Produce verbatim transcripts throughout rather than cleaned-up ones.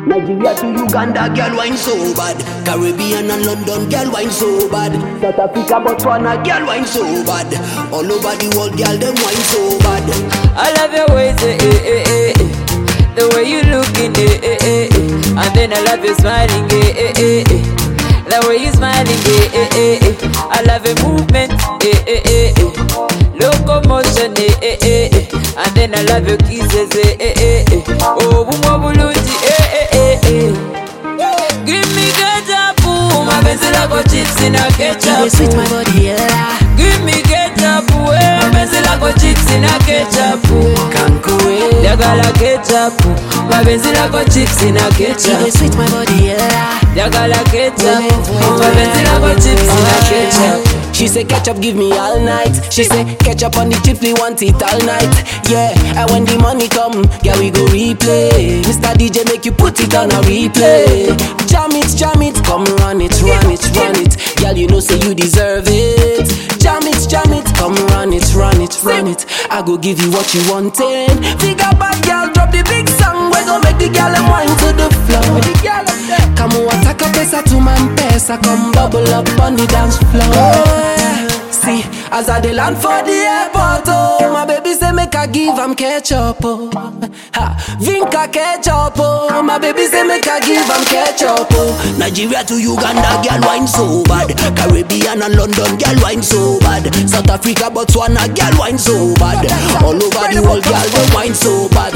Nigeria to Uganda, girl wine so bad. Caribbean and London, girl wine so bad. South Africa, Botswana, girl wine so bad. All over the world, girl them wine so bad. I love your ways, eh, eh, eh, eh. The way you looking, eh, eh, eh, eh. And then I love you smiling, eh, eh, eh, eh. The way you smiling, eh, eh, eh, eh. I love your movement, eh, eh, eh, eh. Locomotion, eh, eh, eh, eh. And then I love your kisses, eh, eh, eh, eh. Oh, bumo bulungi, eh, eh, eh, eh. Give me ketchup, my pencil I got chips in a ketchup. You sweet my body, yeah. Give me ketchup, eh, my pencil I got chips in a ketchup. Kankuwe, Jagala ketchup, my pencil I got chips in a ketchup. you sweet my body, yeah. Jagala ketchup, my pencil I got chips in a ketchup. She say ketchup give me all night. She say ketchup on the chips, we want it all night. Yeah, and when the money come, yeah we go replay. Mister D J make you put it on a replay. Jam it, jam it, come run it, run it, run it. Girl, you know say you deserve it. Jam it, jam it, come run it, run it, run it. I go give you what you wanted. Figure back, girl, drop the big song. We gon' make the girl and wine to the floor. Come on, attack a pesa to my pesa. Come bubble up on the dance floor. See, as I dey land for the airport, oh, my baby say make I give am ketchup, oh. Ha, Vinca ketchup, oh, my baby say make I give am ketchup, oh. Nigeria to Uganda, girl wine so bad. Caribbean and London, girl wine so bad. South Africa, Botswana, girl wine so bad. All over the world, girl them wine so bad.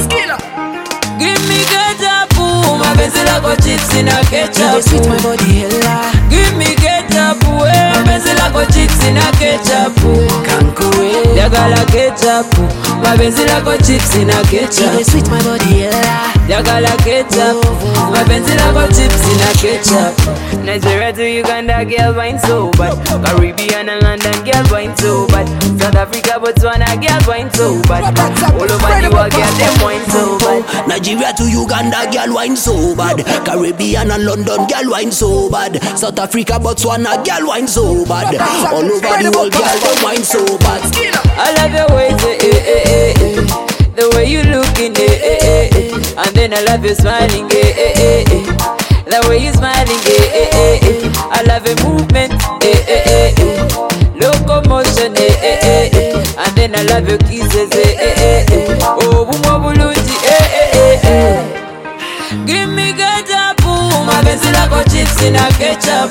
Give me ketchup, my pencil I got chips in a ketchup. You sweet my body, hella. Give me ketchup, eh, my pencil I got chips in a ketchup. Kankuwe, Jagala ketchup, my pencil I got chips in a ketchup. you sweet my body, hella. Jagala ketchup, my pencil I got chips in a ketchup. Nigeria to Uganda, girl wine so bad. Caribbean and London, girl wine so bad. South Africa, Botswana, girl wine so bad. All over the world, girl them wine so bad. Nigeria to Uganda, girl wine so bad. Caribbean and London, girl wine so bad. South Africa, Botswana, girl wine so bad. All over the world, girl them wine so bad. I love your ways, eh, eh, eh, eh, eh. The way you looking, eh, eh, eh, eh. And then I love you smiling, eh, eh, eh, eh. The way you smiling, eh, eh, eh, eh. I love your movement, eh, eh, eh, eh. Locomotion, eh, eh, eh, eh. And then I love your kisses, eh, eh, eh, eh. Oh, bumo bulungi, eh, eh, eh, eh. Give me ketchup, my pencil I got chips in a ketchup.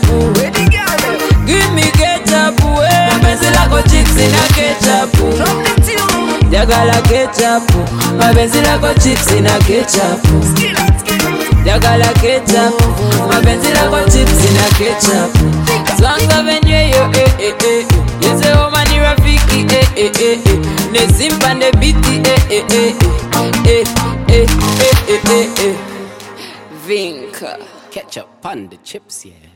Give me ketchup, eh, my pencil I got chips in a ketchup. Jagala ketchup, my pencil I got chips in a ketchup. Jagala ketchup, my pencil I got chips in a ketchup. Swanga venye yo, eh, eh, eh. Yese o mani rafiki, eh, eh, eh, eh. Ne simpa ne biti, eh, eh, eh, eh, eh, eh, eh, eh, eh. Vinca ketchup on the chips, yeah.